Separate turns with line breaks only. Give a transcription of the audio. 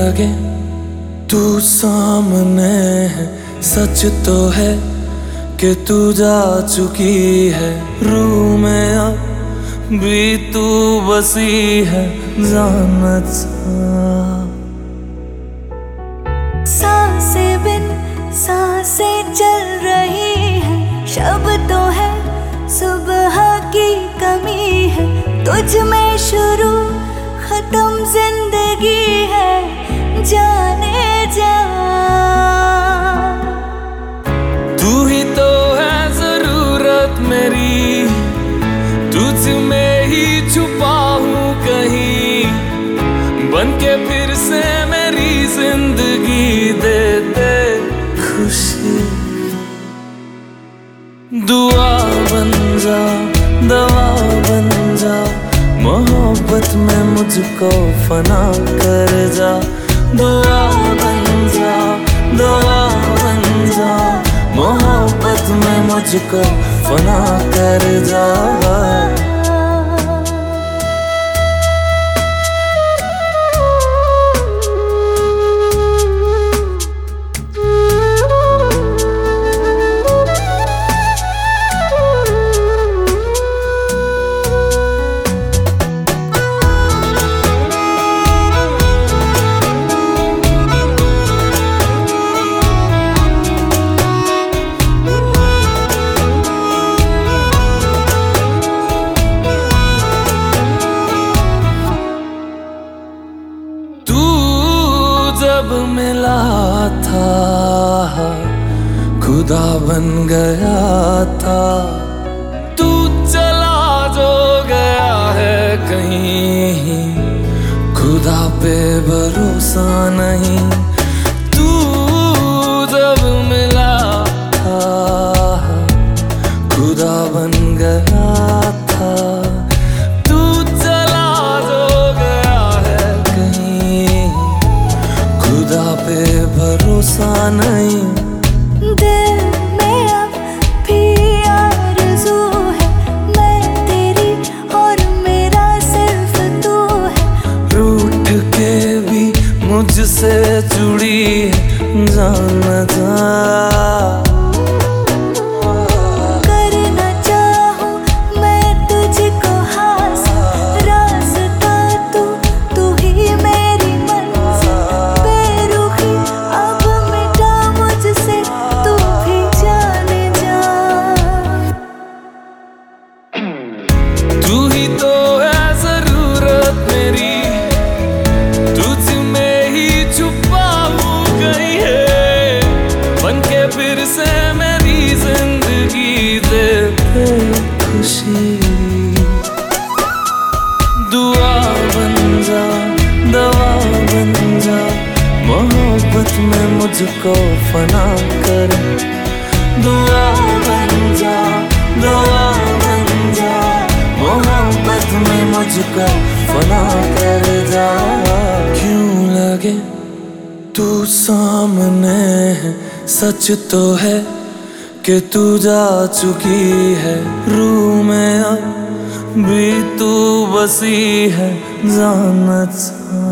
लगे तू सामने है, सच तो है कि तू जा चुकी है। रूह में अब भी तू बसी है, जानत
सांसें बिन सांसें चल रही है, शब्दों है सुबह की कमी है। तुझ में शुरू खत्म जिंदगी है, जाने जा।
तू ही तो है जरूरत मेरी, तुझ में ही छुपा हूँ कहीं। बन के फिर से मेरी जिंदगी दे दे खुशी। दुआ बन जा, दवा बन जा, मोहब्बत में मुझको फना कर जा। दुआ बन जा, दवा बन जा, मोहब्बत में मुझको फना कर जा। जब मिला था खुदा बन गया था, तू चला जो गया है कहीं, खुदा पे भरोसा नहीं। तू जब मिला था खुदा बन गया था, तू चला जो गया है कहीं, खुदा पे भरोसा नहीं।
दिल में अब भी आरज़ू है, मैं तेरी और मेरा सिर्फ तू है।
रूठ के भी मुझसे जुड़ी है, जानता
करना चाहूं मैं तुझको हासिल, रास्ता तू ही मेरी मंजिल। बेरुखी अब मिटा मुझसे, तू भी जाने जा।
तू ही तो है जरूरत मेरी, तुझ में ही छुपा हूँ कहीं है। बन के फिर से मेरी जिंदगी दे दे खुशी। दुआ बन जा, दवा बन जा, मोहब्बत में मुझको फना कर। दुआ बन जा, दवा बन जा, मोहब्बत में मुझको फना कर जा। क्यों लगे तू सामने है, सच तो है कि तू जा चुकी है। रूह में अब भी तू बसी है, जानत